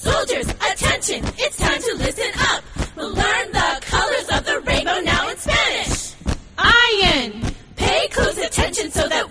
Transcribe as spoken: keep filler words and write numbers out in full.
Soldiers, attention, it's time to listen up. We'll learn the colors of the rainbow now in Spanish. Iron. Pay close attention so that